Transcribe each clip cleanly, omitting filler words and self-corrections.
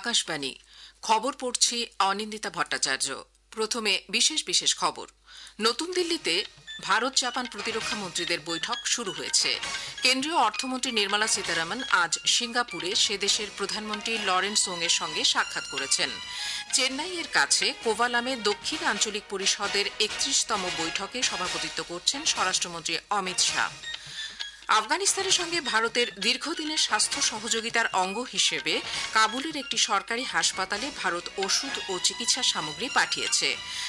আকাশবাণী খবর পড়ছি অনিন্দিতা ভট্টাচার্য। প্রথমে বিশেষ বিশেষ খবর। নতুন দিল্লিতে ভারত জাপান প্রতিরক্ষা মন্ত্রীদের বৈঠক শুরু হয়েছে। কেন্দ্রীয় অর্থমন্ত্রী নির্মলা সীতারামন আজ সিঙ্গাপুরে সে দেশের প্রধানমন্ত্রী লরেন্স ওংয়ের সঙ্গে সাক্ষাৎ করেছেন। চেন্নাইয়ের কাছে কোভালামে দক্ষিণ আঞ্চলিক পরিষদের ৩১তম বৈঠকে সভাপতিত্ব করছেন স্বরাষ্ট্রমন্ত্রী অমিত শাহ। আফগানিস্তানের সঙ্গে ভারতের দীর্ঘদিনের স্বাস্থ্য সহযোগিতার অঙ্গ হিসেবে কাবুলের একটি সরকারি হাসপাতালে ভারত ওষুধ ও চিকিৎসা সামগ্রী পাঠিয়েছে।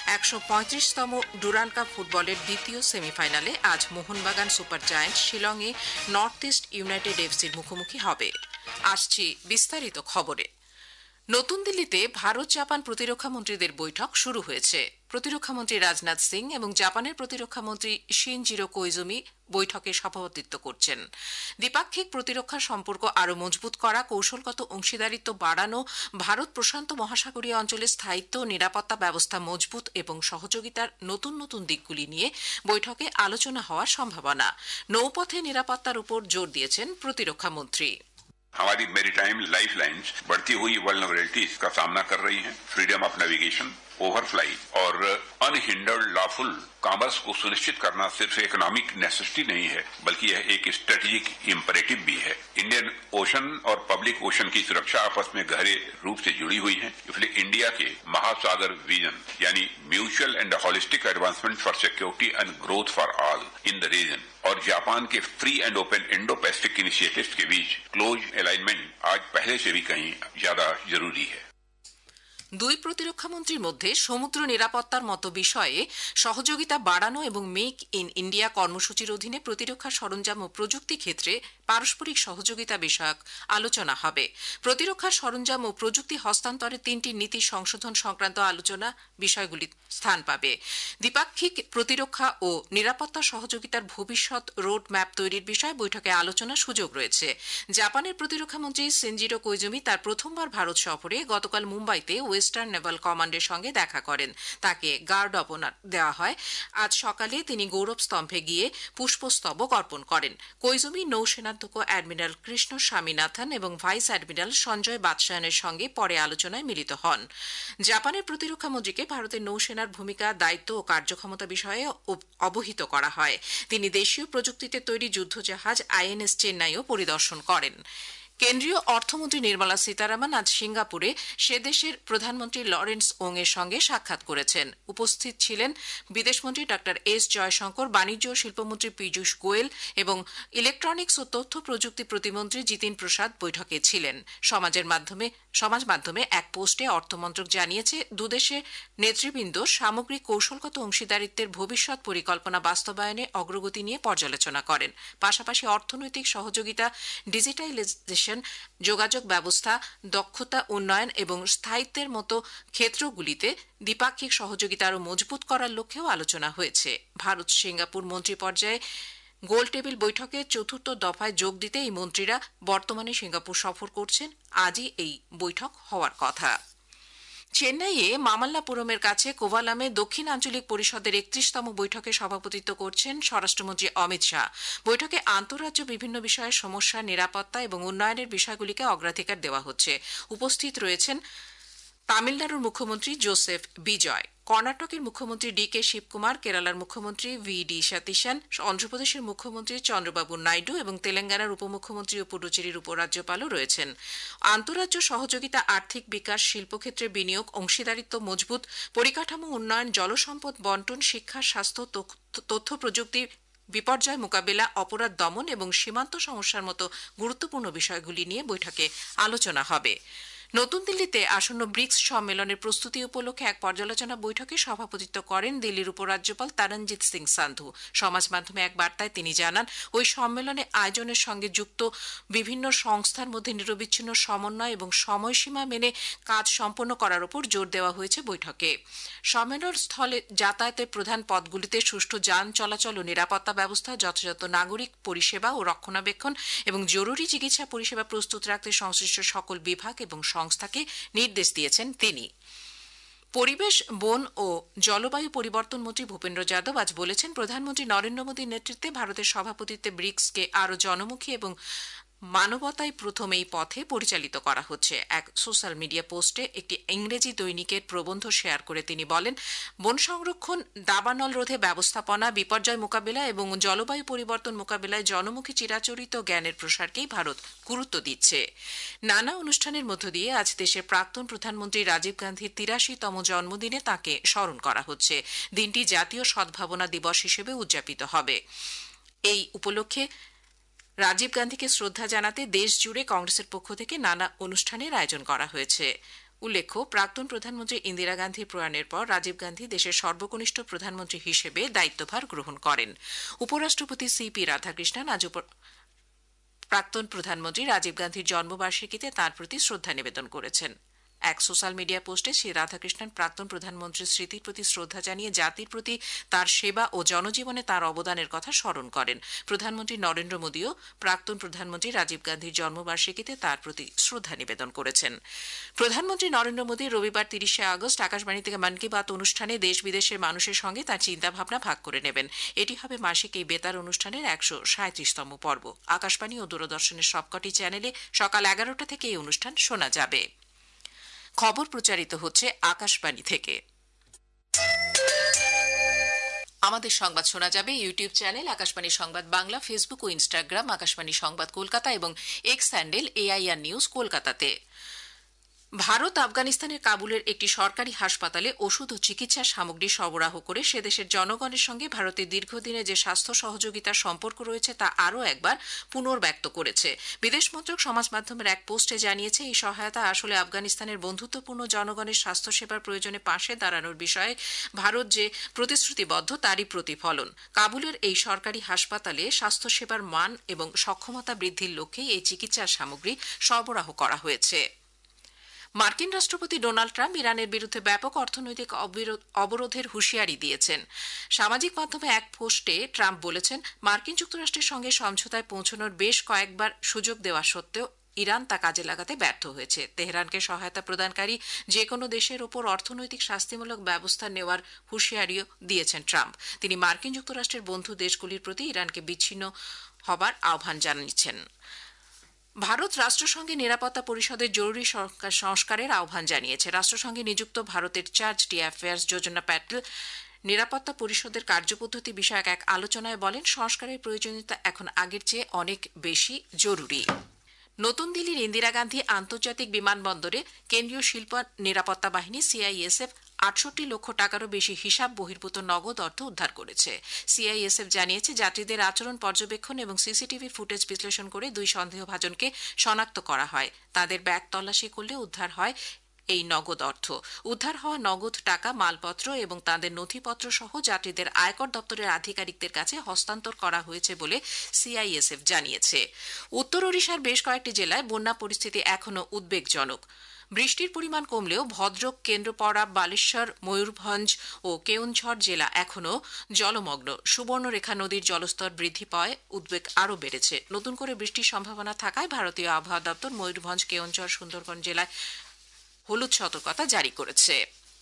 ১৩৫তম ডুরান্ড কাপ ফুটবলের দ্বিতীয় সেমিফাইনালে আজ মোহনবাগান সুপার জায়ান্ট শিলংয়ে নর্থ ইস্ট ইউনাইটেড এফসির মুখোমুখি হবে। আসছি বিস্তারিত খবরে। নতুন দিল্লিতে ভারত জাপান প্রতিরক্ষা মন্ত্রীদের বৈঠক শুরু হয়েছে। প্রতিরক্ষামন্ত্রী রাজনাথ সিং এবং জাপানের প্রতিরক্ষামন্ত্রী শিনজিরো কোইজুমি বৈঠকে সভাপতিত্ব করছেন। দ্বিপাক্ষিক প্রতিরক্ষা সম্পর্ক আরও মজবুত করা, কৌশলগত অংশীদারিত্ব বাড়ানো, ভারত প্রশান্ত মহাসাগরীয় অঞ্চলে স্থায়িত্ব, নিরাপত্তা ব্যবস্থা মজবুত এবং সহযোগিতার নতুন নতুন দিকগুলি নিয়ে বৈঠকে আলোচনা হওয়ার সম্ভাবনা। নৌপথে নিরাপত্তার উপর জোর দিয়েছেন প্রতিরক্ষামন্ত্রী। हमारी मैरीटाइम लाइफलाइंस बढ़ती हुई वल्नरेबिलिटीज का सामना कर रही हैं। फ्रीडम ऑफ नेविगेशन, ओवरफ्लाइट और अनहिंडर्ड लॉफुल कॉमर्स को सुनिश्चित करना सिर्फ इकोनॉमिक नेसेसिटी नहीं है, बल्कि यह एक स्ट्रेटेजिक इम्परेटिव भी है। इंडियन ओशन और पब्लिक ओशन की सुरक्षा आपस में गहरे रूप से जुड़ी हुई है। इसलिए इंडिया के महासागर विजन यानी mutual and holistic advancement for security and growth for all in the region और जापान के free and open Indo Pacific initiatives के बीच क्लोज अलाइनमेंट आज पहले से भी कहीं ज्यादा जरूरी है। দুই প্রতিরক্ষামন্ত্রীর মধ্যে সমুদ্র নিরাপত্তার মতো বিষয়ে সহযোগিতা বাড়ানো এবং মেক ইন ইন্ডিয়া কর্মসূচির অধীনে প্রতিরক্ষা সরঞ্জাম ও প্রযুক্তি ক্ষেত্রে পারস্পরিক সহযোগিতা বিষয়ক আলোচনা হবে। প্রতিরক্ষা সরঞ্জাম ও প্রযুক্তি হস্তান্তরে ৩টি নীতি সংশোধন সংক্রান্ত আলোচনা বিষয়গুলি স্থান পাবে। দ্বিপাক্ষিক প্রতিরক্ষা ও নিরাপত্তা সহযোগিতার ভবিষ্যৎ রোড ম্যাপ তৈরির বিষয়ে বৈঠকে আলোচনার সুযোগ রয়েছে। জাপানের প্রতিরক্ষামন্ত্রী শিনজিরো কোইজুমি তার প্রথমবার ভারত সফরে গতকাল মুম্বাইতে ওয়েস্টার্ন নেভাল কমান্ডের সঙ্গে দেখা করেন। তাকে গার্ড অব অনার দেওয়া হয়। আজ সকালে তিনি গৌরব স্তম্ভে গিয়ে পুষ্পস্তবক অর্পণ করেন। কোইজুমি নৌসেনাধ্যক্ষ অ্যাডমিরাল কৃষ্ণ স্বামীনাথন এবং ভাইস অ্যাডমিরাল সঞ্জয় বাদশায়নের সঙ্গে পরে আলোচনায় মিলিত হন। জাপানের প্রতিরক্ষামন্ত্রীকে ভারতের নৌসেনার ভূমিকা, দায়িত্ব ও কার্যক্ষমতা বিষয়ে অবহিত করা হয়। তিনি দেশীয় প্রযুক্তিতে তৈরি যুদ্ধজাহাজ আইএনএস চেন্নাইও পরিদর্শন করেন। কেন্দ্রীয় অর্থমন্ত্রী নির্মলা সীতারামন আজ সিঙ্গাপুরে সে দেশের প্রধানমন্ত্রী লরেন্স ওংয়ের সঙ্গে সাক্ষাৎ করেছেন। উপস্থিত ছিলেন বিদেশমন্ত্রী ডা এস জয়শঙ্কর, বাণিজ্য ও শিল্পমন্ত্রী পীযূষ গোয়েল এবং ইলেকট্রনিক্স ও তথ্য প্রযুক্তি প্রতিমন্ত্রী জিতিন প্রসাদ বৈঠকে ছিলেন। সমাজ মাধ্যমে এক পোস্টে অর্থমন্ত্রক জানিয়েছে, দুদেশের নেতৃবৃন্দ সামগ্রিক কৌশলগত অংশীদারিত্বের ভবিষ্যৎ পরিকল্পনা বাস্তবায়নে অগ্রগতি নিয়ে পর্যালোচনা করেন। পাশাপাশি অর্থনৈতিক সহযোগিতা, ডিজিটালাইজেশন, যোগাযোগ ব্যবস্থা, দক্ষতা উন্নয়ন এবং স্থায়িত্বের মতো ক্ষেত্রগুলিতে দ্বিপাক্ষিক সহযোগিতা আরও মজবুত করার লক্ষ্যেও আলোচনা হয়েছে। ভারত সিঙ্গাপুর মন্ত্রী পর্যায়ে গোল টেবিল বৈঠকে চতুর্থ দফায় যোগ দিতে এই মন্ত্রীরা বর্তমানে সিঙ্গাপুর সফর করছেন। আজই এই বৈঠক হওয়ার কথা। চেন্নাইয়ে মামাল্লাপুরমের কাছে কোভালামে দক্ষিণ আঞ্চলিক পরিষদের ৩১তম বৈঠকে সভাপতিত্ব করছেন স্বরাষ্ট্রমন্ত্রী অমিত শাহ। বৈঠকে আন্তঃরাজ্য বিভিন্ন বিষয়ের সমস্যা, নিরাপত্তা এবং উন্নয়নের বিষয়গুলিকে অগ্রাধিকার দেওয়া হচ্ছে। উপস্থিত রয়েছেন তামিলনাড়ুর মুখ্যমন্ত্রী জোসেফ বিজয়, কর্ণাটকের মুখ্যমন্ত্রী ডি.কে শিবকুমার, কেরালার মুখ্যমন্ত্রী ভি.ডি. সতীশন, অন্ধ্রপ্রদেশের মুখ্যমন্ত্রী চন্দ্রবাবু নাইডু এবং তেলেঙ্গানার উপমুখ্যমন্ত্রী ও পুডুচেরির উপরাজ্যপালও রয়েছেন। আন্তঃরাজ্য সহযোগিতা, আর্থিক বিকাশ, শিল্পক্ষেত্রে বিনিয়োগ, অংশীদারিত্ব মজবুত, পরিকাঠামো উন্নয়ন, জলসম্পদ বন্টন, শিক্ষা, স্বাস্থ্য, তথ্য প্রযুক্তি, বিপর্যয় মোকাবিলা, অপরাধ দমন এবং সীমান্ত সমস্যার মতো গুরুত্বপূর্ণ বিষয়গুলি নিয়ে বৈঠকে আলোচনা হবে। নতুন দিল্লিতে আসন্ন ব্রিক্স সম্মেলনের প্রস্তুতি উপলক্ষে এক পর্যালোচনা বৈঠকে সভাপতিত্ব করেন দিল্লির উপরাজ্যপাল তরণজিৎ সিং সান্ধু। সমাজ মাধ্যমে এক বার্তায় তিনি জানান, ওই সম্মেলনে আয়োজনের সঙ্গে যুক্ত বিভিন্ন সংস্থার মধ্যে নিরবিচ্ছিন্ন সমন্বয় এবং সময়সীমা মেনে কাজ সম্পন্ন করার উপর জোর দেওয়া হয়েছে বৈঠকে। সম্মেলন স্থলে যাতায়াতের প্রধান পথগুলিতে সুষ্ঠু যান চলাচল ও নিরাপত্তা ব্যবস্থা, যথাযথ নাগরিক পরিষেবা ও রক্ষণাবেক্ষণ এবং জরুরি চিকিৎসা পরিষেবা প্রস্তুত রাখতে সংশ্লিষ্ট সকল বিভাগ এবং সংস্থাকে নির্দেশ দিয়েছেন তিনি। পরিবেশ, বন ও জলবায়ু পরিবর্তন মন্ত্রী ভূপেন্দ্র যাদব আজ বলেছেন, প্রধানমন্ত্রী নরেন্দ্র মোদীর নেতৃত্বে ভারতের সভাপতিত্বে ব্রিক্সকে আরও জনমুখী এবং মানবতাই প্রথম এই পথে পরিচালিত করা হচ্ছে। এক সোশ্যাল মিডিয়া পোস্টে একটি ইংরেজি দৈনিকের প্রবন্ধ শেয়ার করে তিনি বলেন, বন সংরক্ষণ, দাবানল রোধে ব্যবস্থাপনা, বিপর্যয় মোকাবিলা এবং জলবায়ু পরিবর্তন মোকাবিলায় জনমুখী চিরাচরিত জ্ঞানের প্রসারকেই ভারত গুরুত্ব দিচ্ছে। নানা অনুষ্ঠানের মধ্য দিয়ে আজ দেশের প্রাক্তন প্রধানমন্ত্রী রাজীব গান্ধীর ৮৩তম জন্মদিনে তাঁকে স্মরণ করা হচ্ছে। দিনটি জাতীয় সদ্ভাবনা দিবস হিসেবে উদযাপিত হবে। এই উপলক্ষে রাজীব গান্ধীকে শ্রদ্ধা জানাতে দেশ জুড়ে কংগ্রেসের পক্ষ থেকে নানা অনুষ্ঠানের আয়োজন করা হয়েছে। উল্লেখ্য, প্রাক্তন প্রধানমন্ত্রী ইন্দিরা গান্ধীর প্রয়াণের পর রাজীব গান্ধী দেশের সর্বকনিষ্ঠ প্রধানমন্ত্রী হিসেবে দায়িত্বভার গ্রহণ করেন। উপরাষ্ট্রপতি সিপি রাধাকৃষ্ণন আজ প্রাক্তন প্রধানমন্ত্রী রাজীব গান্ধীর জন্মবার্ষিকীতে তাঁর প্রতি শ্রদ্ধা নিবেদন করেছেন। এক সোশ্যাল মিডিয়া পোস্টে শ্রী রাধাকৃষ্ণন প্রাক্তন প্রধানমন্ত্রীর স্মৃতির প্রতি শ্রদ্ধা জানিয়ে জাতির প্রতি তার সেবা ও জনজীবনে তার অবদানের কথা স্মরণ করেন। প্রধানমন্ত্রী নরেন্দ্র মোদীও প্রাক্তন প্রধানমন্ত্রী রাজীব গান্ধীর জন্মবার্ষিকীতে তার প্রতি শ্রদ্ধা নিবেদন করেছেন। প্রধানমন্ত্রী নরেন্দ্র মোদী রবিবার ৩০শে আগস্ট আকাশবাণী থেকে মন কি বাত অনুষ্ঠানে দেশ বিদেশের মানুষের সঙ্গে তার চিন্তাভাবনা ভাগ করে নেবেন। এটি হবে মাসিক এই বেতার অনুষ্ঠানের ১৩৭তম পর্ব। আকাশবাণী ও দূরদর্শনের সবকটি চ্যানেলে সকাল ১১টা থেকে এই অনুষ্ঠান শোনা যাবে। খবর প্রচারিত হচ্ছে আকাশবাণী থেকে। আমাদের সংবাদ শোনা যাবে ইউটিউব চ্যানেল আকাশবাণী সংবাদ বাংলা, ফেসবুক ও ইনস্টাগ্রাম আকাশবাণী সংবাদ কলকাতা এবং এক্স হ্যান্ডেল AIR নিউজ কলকাতাতে। ভারত আফগানিস্তানের কাবুলের একটি সরকারি হাসপাতালে ওষুধ ও চিকিৎসা সামগ্রী সরবরাহ করে সে দেশের জনগণের সঙ্গে ভারতের দীর্ঘদিনের যে স্বাস্থ্য সহযোগিতার সম্পর্ক রয়েছে তা আরও একবার পুনর্ব্যক্ত করেছে। বিদেশ মন্ত্রক সমাজ মাধ্যমের এক পোস্টে জানিয়েছে, এই সহায়তা আসলে আফগানিস্তানের বন্ধুত্বপূর্ণ জনগণের স্বাস্থ্যসেবার প্রয়োজনে পাশে দাঁড়ানোর বিষয়ে ভারত যে প্রতিশ্রুতিবদ্ধ তারই প্রতিফলন। কাবুলের এই সরকারি হাসপাতালে স্বাস্থ্যসেবার মান এবং সক্ষমতা বৃদ্ধির লক্ষ্যে এই চিকিৎসা সামগ্রী সরবরাহ করা হয়েছে। মার্কিন রাষ্ট্রপতি ডোনাল্ড ট্রাম্প ইরানের বিরুদ্ধে ব্যাপক অর্থনৈতিক অবরোধের হুঁশিয়ারি দিয়েছেন। সামাজিক মাধ্যমে এক পোস্টে ট্রাম্প বলেছেন, মার্কিন যুক্তরাষ্ট্রের সঙ্গে সমঝোতায় পৌঁছানোর বেশ কয়েকবার সুযোগ দেওয়া সত্ত্বেও ইরান তা কাজে লাগাতে ব্যর্থ হয়েছে। তেহরানকে সহায়তা প্রদানকারী যে কোনো দেশের ওপর অর্থনৈতিক শাস্তিমূলক ব্যবস্থা নেওয়ার হুঁশিয়ারিও দিয়েছেন ট্রাম্প। তিনি মার্কিন যুক্তরাষ্ট্রের বন্ধু দেশগুলির প্রতি ইরানকে বিচ্ছিন্ন হবার আহ্বান জানিয়েছেন। ভারত রাষ্ট্রসংঘে নিরাপত্তা পরিষদের জরুরি সংস্কারের আহ্বান জানিয়েছে। রাষ্ট্রসংঘে নিযুক্ত ভারতের চার্জ d'affaires যোজনা প্যাটেল নিরাপত্তা পরিষদের কার্যপদ্ধতি বিষয়ক এক আলোচনায় বলেন, সংস্কারের প্রয়োজনীয়তা এখন আগের চেয়ে অনেক বেশি জরুরি। নতুন দিল্লির ইন্দিরা গান্ধী আন্তর্জাতিক বিমানবন্দরে কেন্দ্রীয় শিল্প নিরাপত্তা বাহিনী CISF ৬৮ লক্ষ টাকারও বেশি হিসাব বহির্ভূত নগদ অর্থ উদ্ধার করেছে। CISF জানিয়েছে, যাত্রীদের আচরণ পর্যবেক্ষণ এবং সিসিটিভি ফুটেজ বিশ্লেষণ করে ২ সন্দেহভাজনকে শনাক্ত করা হয়। তাদের ব্যাগ তল্লাশি করলে উদ্ধার হয় এই নগদ অর্থ। উদ্ধার হওয়া নগদ টাকা, মালপত্র এবং তাদের নথিপত্র সহ যাত্রীদের আয়কর দপ্তরের আধিকারিকদের কাছে হস্তান্তর করা হয়েছে বলে CISF জানিয়েছে। উত্তর ওড়িশার বেশ কয়েকটি জেলায় বন্যা পরিস্থিতি এখনও উদ্বেগজনক। বৃষ্টির পরিমাণ কমলেও ভদ্রক, কেন্দ্রপাড়া, বালেশ্বর, ময়ূরভঞ্জ ও কেওনঝড় জেলা এখনও জলমগ্ন। সুবর্ণরেখা নদীর জলস্তর বৃদ্ধি পাওয়ায় উদ্বেগ আরও বেড়েছে। নতুন করে বৃষ্টির সম্ভাবনা থাকায় ভারতীয় আবহাওয়া দপ্তর ময়ূরভঞ্জ, কেওনঝড়, সুন্দরবন জেলায় হলুদ সতর্কতা জারি করেছে।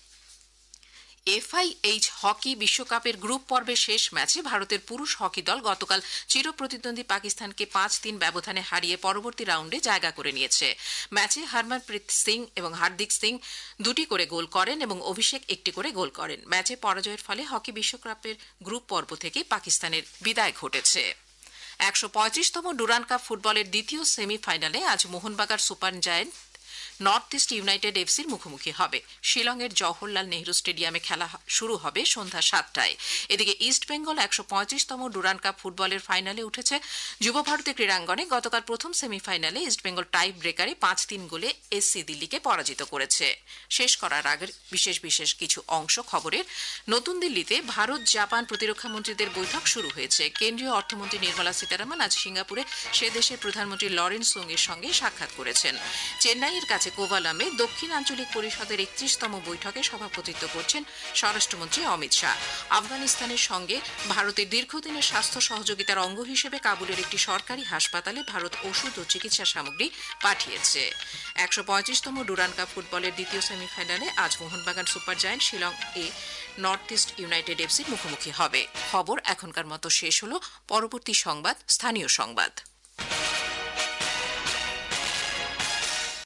FIH হকি বিশ্বকাপের গ্রুপ পর্বের শেষ ম্যাচে ভারতের পুরুষ হকি দল গতকাল চিরপ্রতিদ্বন্দ্বী পাকিস্তানকে ৫-৩ ব্যবধানে হারিয়ে পরবর্তী রাউন্ডে জায়গা করে নিয়েছে। ম্যাচে হরমনপ্রীত সিং এবং হার্দিক সিং ২টি করে গোল করেন এবং অভিষেক ১টি করে গোল করেন। ম্যাচে পরাজয়ের ফলে হকি বিশ্বকাপের গ্রুপ পর্ব থেকে পাকিস্তানের বিদায় ঘটেছে। ১৩৫তম ডুরান্ড কাপ ফুটবলের দ্বিতীয় সেমিফাইনালে আজ Mohun Bagan super giant north east united FC'র মুখোমুখি হবে। শিলংয়ের জওহরলাল নেহরু স্টেডিয়ামে খেলা শুরু হবে সন্ধ্যা ৭টায়। এদিকে ইস্টবেঙ্গল ১৩৫তম ডুরান্ড কাপ ফুটবলের ফাইনালে উঠেছে। যুব ভারতী ক্রীড়াঙ্গনে গতকাল প্রথম সেমিফাইনালে ইস্টবেঙ্গল টাই ব্রেকারে ৫-৩ গোলে SC দিল্লিকে পরাজিত করেছে। শেষ করার আগের বিশেষ কিছু অংশ খবরের। নতুন দিল্লিতে ভারত জাপান প্রতিরক্ষা মন্ত্রীদের বৈঠক শুরু হয়েছে। কেন্দ্রীয় অর্থমন্ত্রী নির্মলা সীতারামন আজ সিঙ্গাপুরে সে দেশের প্রধানমন্ত্রী লরেন্স সোংয়ের সঙ্গে সাক্ষাৎ করেছেন। চেন্নাইয়ের কাছে কোভালামে দক্ষিণ আঞ্চলিক পরিষদের ৩১তম বৈঠকে সভাপতিত্ব করছেন স্বরাষ্ট্রমন্ত্রী অমিত শাহ। আফগানিস্তানের সঙ্গে ভারতের দীর্ঘদিনের স্বাস্থ্য সহযোগিতার অঙ্গ হিসেবে কাবুলের একটি সরকারি হাসপাতালে ভারত ওষুধ ও চিকিৎসা সামগ্রী পাঠিয়েছে। ১৩৫তম ডুরান্ড কাপ ফুটবলের দ্বিতীয় সেমিফাইনালে আজ Mohun Bagan super giant Shillong north east united FC'র মুখোমুখি হবে। খবর এখনকার মতো শেষ হল। পরবর্তী সংবাদ স্থানীয় সংবাদ।